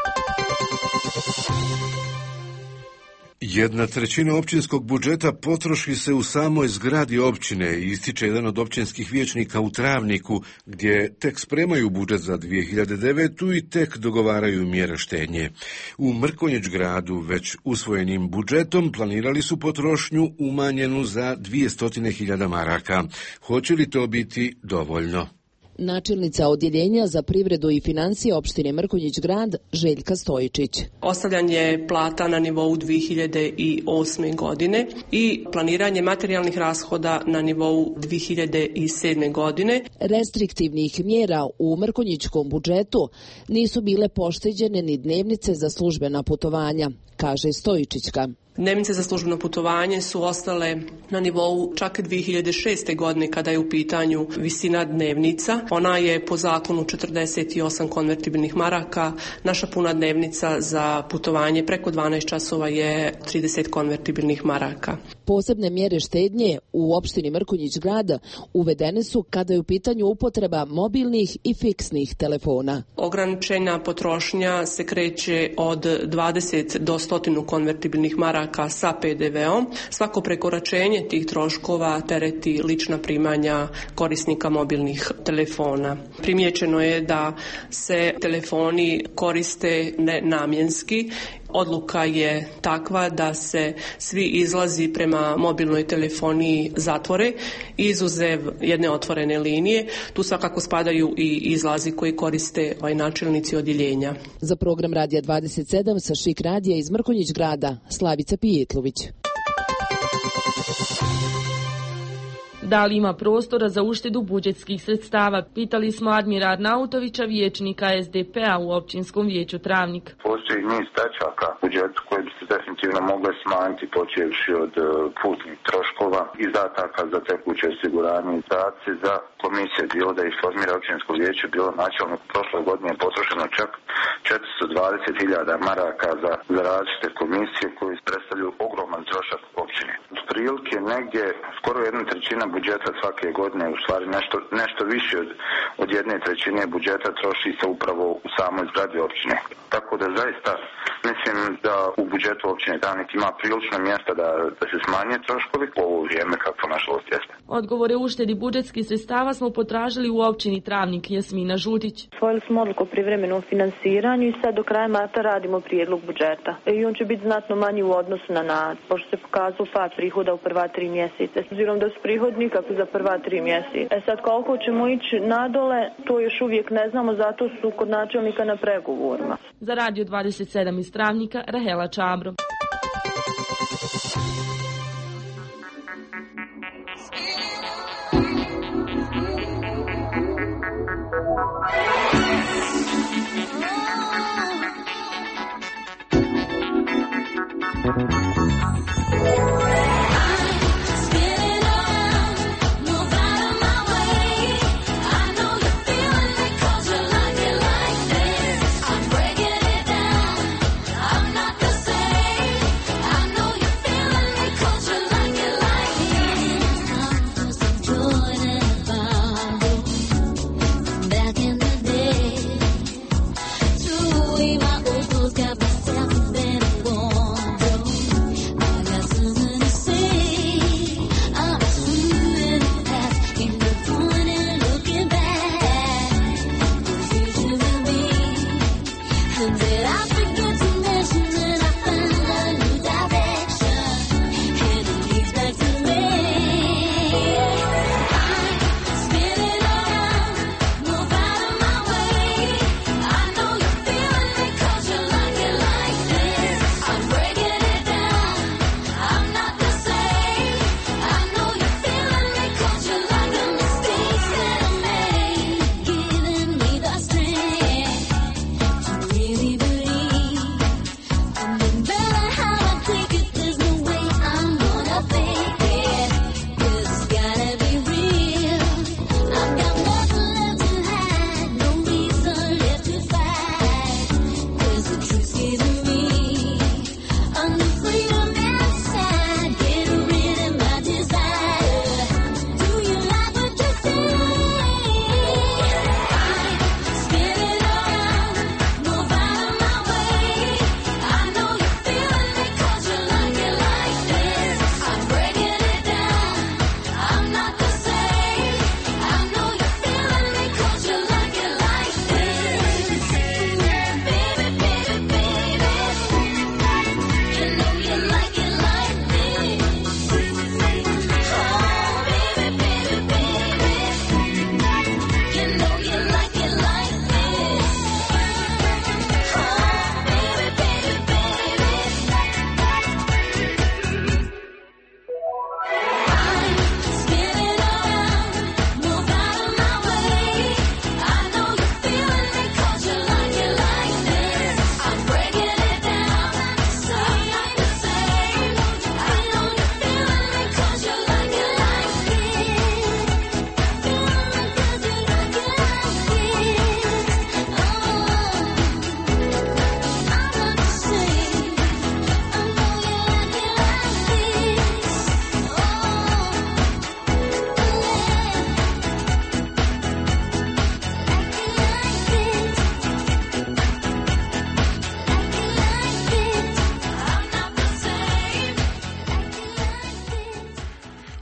1/3 općinskog budžeta potroši se u samoj zgradi općine, ističe jedan od općinskih vijećnika u Travniku, gdje tek spremaju budžet za 2009. i tek dogovaraju mjere štednje. U Mrkonjić gradu već usvojenim budžetom planirali su potrošnju umanjenu za 200.000 maraka. Hoće li to biti dovoljno? Načelnica odjeljenja za privredu i financije opštine Mrkonjić grad Željka Stojičić. Ostavljanje plata na nivou 2008. godine i planiranje materijalnih rashoda na nivou 2007. godine. Restriktivnih mjera u Mrkonjićkom budžetu nisu bile pošteđene ni dnevnice za službena putovanja, kaže Stojičićka. Dnevnice za službeno putovanje su ostale na nivou čak 2006. godine kada je u pitanju visina dnevnica. Ona je po zakonu 48 konvertibilnih maraka. Naša puna dnevnica za putovanje preko 12 časova je 30 konvertibilnih maraka. Posebne mjere štednje u opštini Mrkonjić grada uvedene su kada je u pitanju upotreba mobilnih i fiksnih telefona. Ograničena potrošnja se kreće od 20 do 100 konvertibilnih maraka sa PDV-om. Svako prekoračenje tih troškova tereti lična primanja korisnika mobilnih telefona. Primijećeno je da se telefoni koriste nenamjenski. Odluka je takva da se svi izlazi prema mobilnoj telefoniji zatvore, izuzev jedne otvorene linije. Tu svakako spadaju i izlazi koji koriste načelnici odjeljenja. Za program Radija 27 sa Šik radija iz Mrkonjić grada, Slavica Pijetlović. Da li ima prostora za uštedu budžetskih sredstava? Pitali smo Admira Arnautovića, vijećnika SDP-a u općinskom vijeću Travnik. Postoji niz tačaka u budžetu koje bi se definitivno mogle smanjiti, počevši od putnih troškova, izdataka za tekuće osiguranje, izdaci za komisije, bilo da ih formira općinsko vijeće, bilo načelno prošle godine je potrošeno čak 420.000 maraka za različite komisije koji predstavljaju ogroman trošak općine. Otprilike negdje skoro 1/3 budžeta svake godine, u stvari nešto više od 1/3 budžeta troši se upravo u samoj zgradi općine. Tako da zaista mislim da u budžetu općine Travnik ima prilično mjesta da se smanje troškovi po ovo vrijeme kako nažalost jeste. Odgovore uštedi budžetskih sredstava smo potražili u općini Travnik. Jasmina Žutić. Usvojili smo odluku o privremenom finansiranju i sad do kraja marta radimo prijedlog budžeta. I on će biti znatno manji u odnosu na nacrt, pošto se pokazao pad prihoda u prva 3 mjeseca. Obzirom da su prihod nikako za prva 3 mjeseca. Sad koliko ćemo ići nadole, to još uvijek ne znamo, zato su kod načelnika na pregovorima. Za Radio 27 iz Travnika, Rahela Čabro. Got myself in a wardrobe. I got something to say.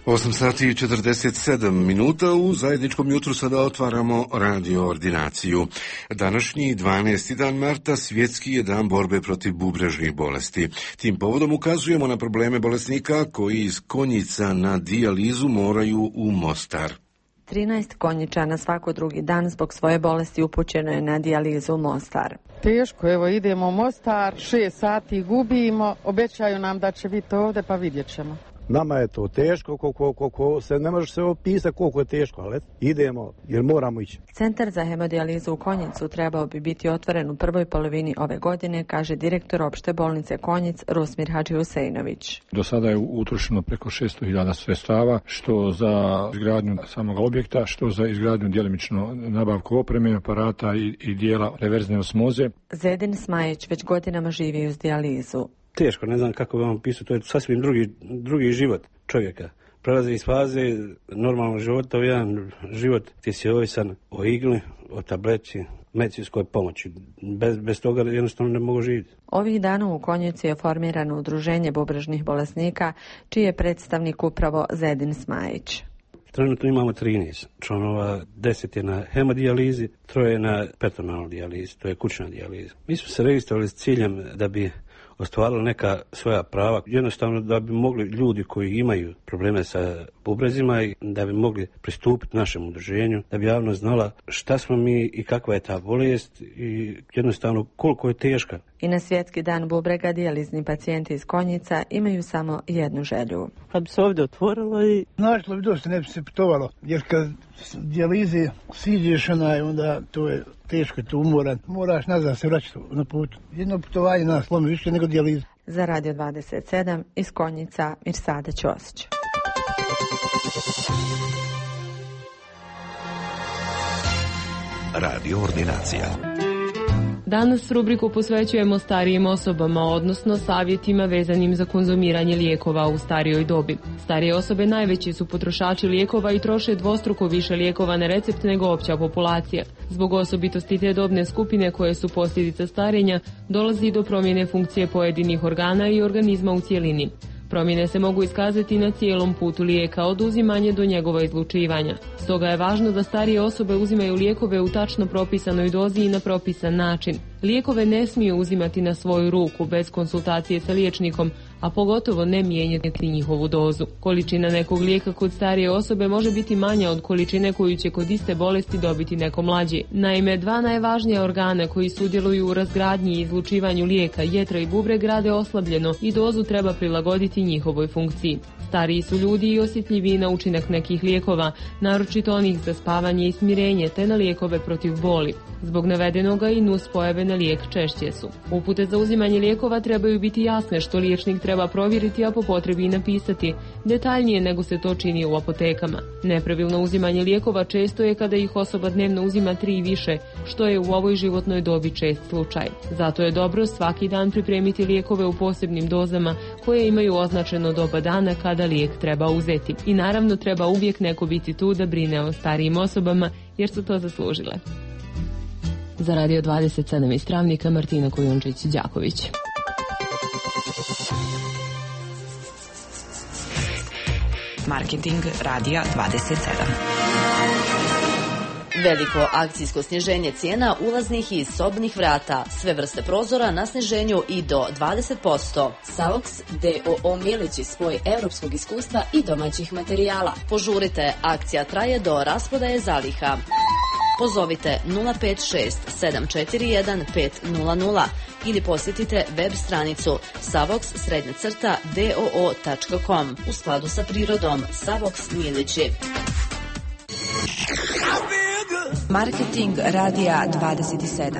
8 sati i 47 minuta u zajedničkom jutru sada otvaramo radio ordinaciju. Današnji 12. dan marta svjetski je dan borbe protiv bubrežnih bolesti. Tim povodom ukazujemo na probleme bolesnika koji iz Konjica na dijalizu moraju u Mostar. 13 Konjičana svako drugi dan zbog svoje bolesti upućeno je na dijalizu u Mostar. Teško, evo idemo u Mostar, 6 sati gubimo, obećaju nam da će biti ovdje pa vidjet ćemo. Nama je to teško, koliko se ne može se opisati koliko je teško, ali idemo jer moramo ići. Centar za hemodijalizu u Konjicu trebao bi biti otvoren u prvoj polovini ove godine, kaže direktor opšte bolnice Konjic Rusmir Hadžiusejnović. Do sada je utrošeno preko 600.000 sredstava, što za izgradnju samog objekta, što za izgradnju djelimično nabavku opreme, aparata i dijela reverzne osmoze. Zedin Smajić već godinama živi uz dijalizu. Teško, ne znam kako vam pisati, to je sasvim drugi život čovjeka. Prelazi iz faze normalnog života u jedan život gdje si ovisan o igli, o tableti, medicinskoj pomoći. Bez toga jednostavno ne mogu živjeti. Ovih dana u Konjici je formirano udruženje bubrežnih bolesnika, čiji je predstavnik upravo Zedin Smajić. Trenutno imamo 13 članova, 10 je na hemodijalizi, 3 je na peritonealnoj dijalizi, to je kućna dijaliza. Mi smo se registrovali s ciljem da bi ostvarili neka svoja prava, jednostavno da bi mogli ljudi koji imaju probleme sa bubrezima i da bi mogli pristupiti našem udruženju, da bi javnost znala šta smo mi i kakva je ta bolest i jednostavno koliko je teška. I na svjetski dan bubrega dijalizni pacijenti iz Konjica imaju samo jednu želju. Kad bi se ovdje otvorilo i značilo bi dosta, ne bi se putovalo, jer kad dijalizi siđeš onda to je teško, to umoran. Moraš nazad se vraćati na put. Jedno putovanje nas lomi više nego dijaliza. Za Radio 27 iz Konjica Mirsada Ćosić. Radio ordinacija. Danas rubriku posvećujemo starijim osobama, odnosno savjetima vezanim za konzumiranje lijekova u starijoj dobi. Starije osobe najveći su potrošači lijekova i troše dvostruko više lijekova na recept nego opća populacija. Zbog osobitosti te dobne skupine koje su posljedica starenja, dolazi do promjene funkcije pojedinih organa i organizma u cjelini. Promjene se mogu iskazati na cijelom putu lijeka, od uzimanja do njegova izlučivanja. Stoga je važno da starije osobe uzimaju lijekove u tačno propisanoj dozi i na propisan način. Lijekove ne smiju uzimati na svoju ruku, bez konsultacije sa liječnikom, a pogotovo ne mijenjati njihovu dozu. Količina nekog lijeka kod starije osobe može biti manja od količine koju će kod iste bolesti dobiti neko mlađi. Naime, dva najvažnija organa koji sudjeluju u razgradnji i izlučivanju lijeka, jetra i bubreg, rade oslabljeno i dozu treba prilagoditi njihovoj funkciji. Stariji su ljudi i osjetljiviji na učinak nekih lijekova, naročito onih za spavanje i smirenje, te na lijekove protiv boli. Zbog navedenoga i nuspojave na lijek češće su. Upute za uzimanje lijekova trebaju biti jasne, što liječnik treba provjeriti, a po potrebi i napisati, detaljnije nego se to čini u apotekama. Nepravilno uzimanje lijekova često je kada ih osoba dnevno uzima 3 i više, što je u ovoj životnoj dobi čest slučaj. Zato je dobro svaki dan pripremiti lijekove u posebnim dozama koje imaju označeno doba dana kada lijek treba uzeti. I naravno treba uvijek neko biti tu da brine o starijim osobama jer su to zaslužile. Za Radio 27 iz Travnika, Martina Kojunčić-Đaković. Marketing Radija 27. Veliko akcijsko sniženje cijena ulaznih i sobnih vrata. Sve vrste prozora na sniženju i do 20%. Savox DOO Milići, spoj europskog iskustva i domaćih materijala. Požurite, akcija traje do rasprodaje zaliha. Pozovite 056 741 500 ili posjetite web stranicu savox_doo.com. U skladu sa prirodom, Savox Milići. Marketing Radija 27.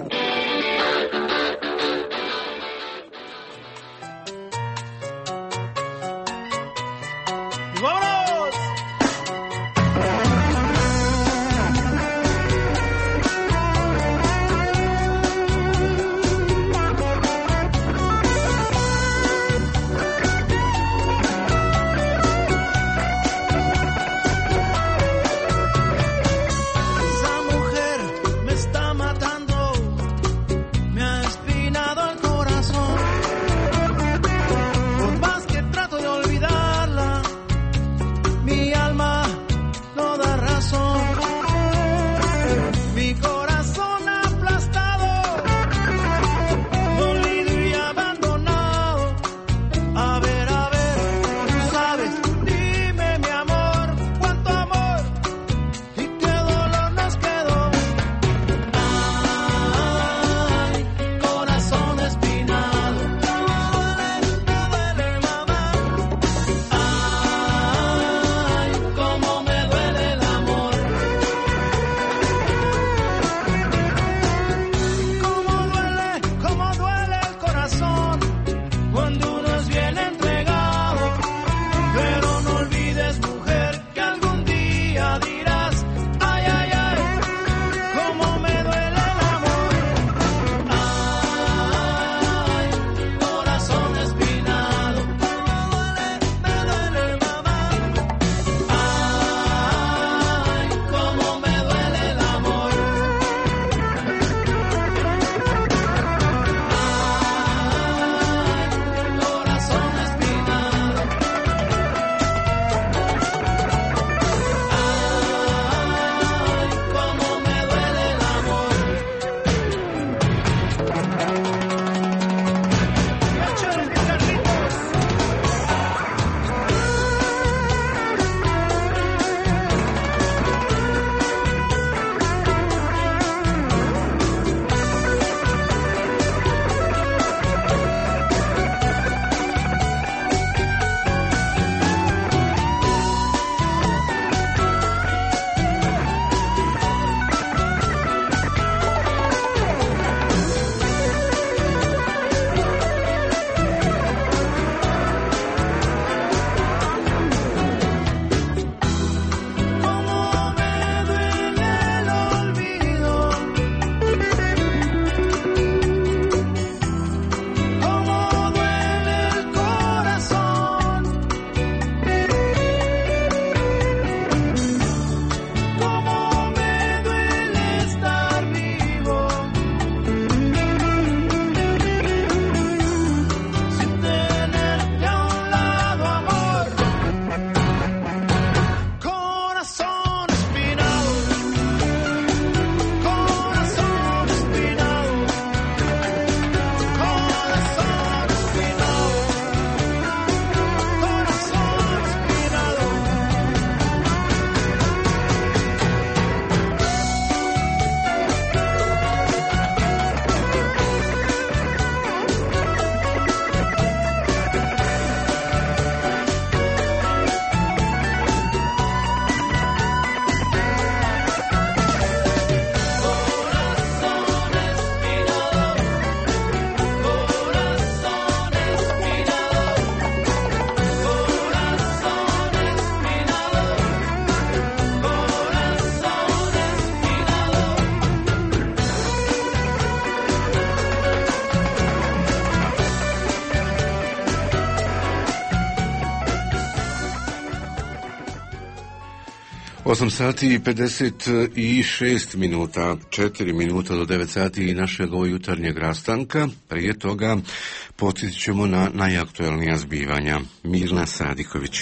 8 sati i 56 minuta, 4 minuta do 9 sati našeg jutarnjeg rastanka. Prije toga podsjetit ćemo na najaktualnija zbivanja. Mirna Sadiković.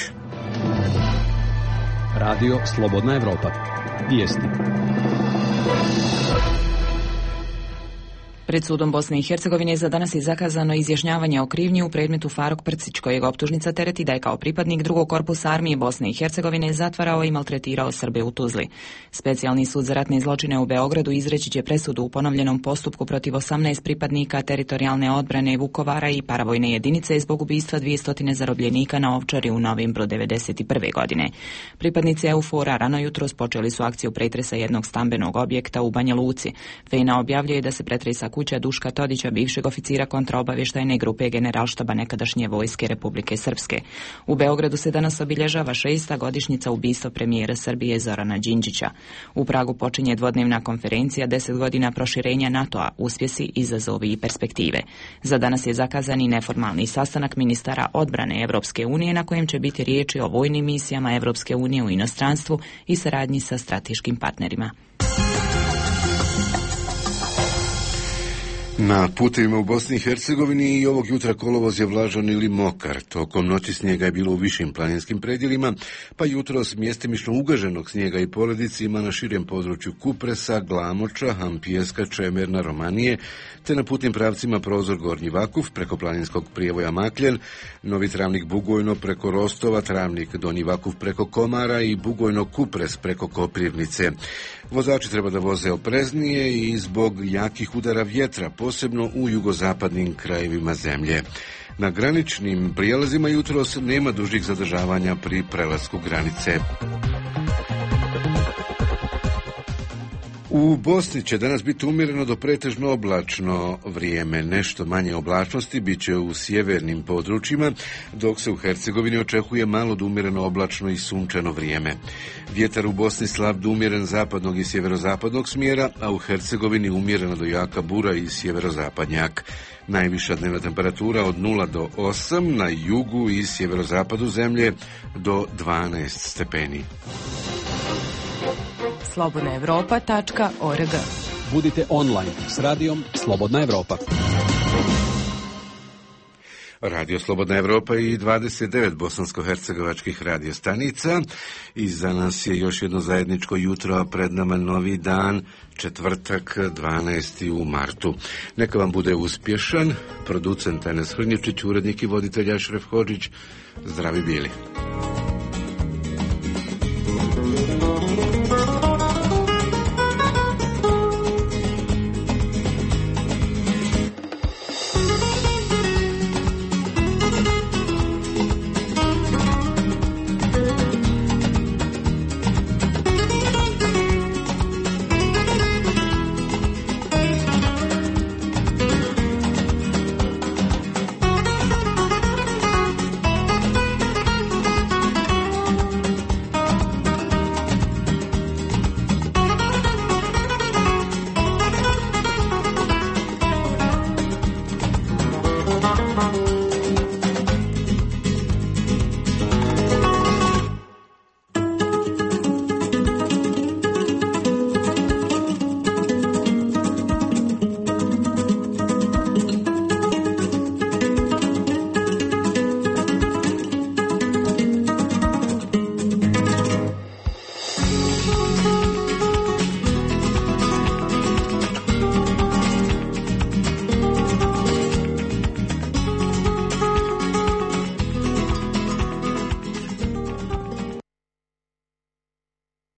Radio Slobodna Evropa. Vijesti. Pred sudom Bosne i Hercegovine za danas je zakazano izjašnjavanje o krivnji u predmetu Faruk Prcić, kojeg optužnica tereti da je kao pripadnik drugog korpusa armije Bosne i Hercegovine zatvarao i maltretirao Srbe u Tuzli. Specijalni sud za ratne zločine u Beogradu izreći će presudu u ponovljenom postupku protiv 18 pripadnika teritorijalne odbrane Vukovara i paravojne jedinice zbog ubistva 200 zarobljenika na Ovčari u novembru 1991. godine. Pripadnici EUFOR-a rano jutros počeli su akciju pretresa jednog stambenog objekta u Banja Luci. FENA objavljuje da se pretresa kuća Duška Todića, bivšeg oficira kontraobavještajne grupe Generalštaba nekadašnje Vojske Republike Srpske. U Beogradu se danas obilježava 6. godišnjica ubistva premijera Srbije Zorana Đinđića. U Pragu počinje dvodnevna konferencija 10 godina proširenja NATO-a, uspjesi, izazovi i perspektive. Za danas je zakazan i neformalni sastanak ministara odbrane Evropske unije na kojem će biti riječi o vojnim misijama Evropske unije u inostranstvu i saradnji sa strateškim partnerima. Na putevima u Bosni i Hercegovini i ovog jutra kolovoz je vlažan ili mokar. Tokom noći snijega je bilo u višim planinskim predjelima, pa jutros mjestimično ugaženog snijega i poledici ima na širem području Kupresa, Glamoča, Hampijeska, Čemerna, Romanije, te na putnim pravcima Prozor, Gornji Vakuf, preko planinskog prijevoja Makljen, Novi Travnik, Bugojno preko Rostova, Travnik, Donji Vakuf preko Komara i Bugojno, Kupres preko Koprivnice. Vozači treba da voze opreznije i zbog jakih udara vjetra, posebno u jugozapadnim krajevima zemlje. Na graničnim prijelazima jutros nema dužih zadržavanja pri prelasku granice. U Bosni će danas biti umjereno do pretežno oblačno vrijeme. Nešto manje oblačnosti bit će u sjevernim područjima, dok se u Hercegovini očekuje malo do umjereno oblačno i sunčano vrijeme. Vjetar u Bosni slab do umjeren zapadnog i sjeverozapadnog smjera, a u Hercegovini umjereno do jaka bura i sjeverozapadnjak. Najviša dnevna temperatura od 0 do 8, na jugu i sjeverozapadu zemlje do 12 stepeni. slobodnaevropa.org. Budite online s radijom Slobodna Evropa. Radio Slobodna Evropa i 29 bosansko-hercegovačkih radiostanica. Iza nas je još jedno zajedničko jutro, a pred nama novi dan, četvrtak, 12. u martu. Neka vam bude uspješan. Producent Enes Hrnječić, urednik i voditelj Ašref Hodžić. Zdravi bili.